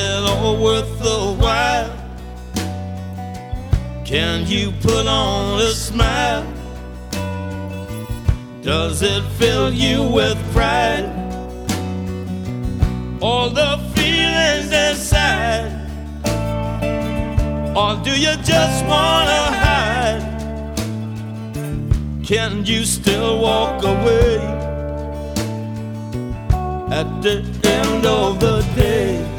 it all worth the while? Can you put on a smile? Does it fill you with pride? All the feelings inside? Or do you just wanna hide? Can you still walk away at the end of the day?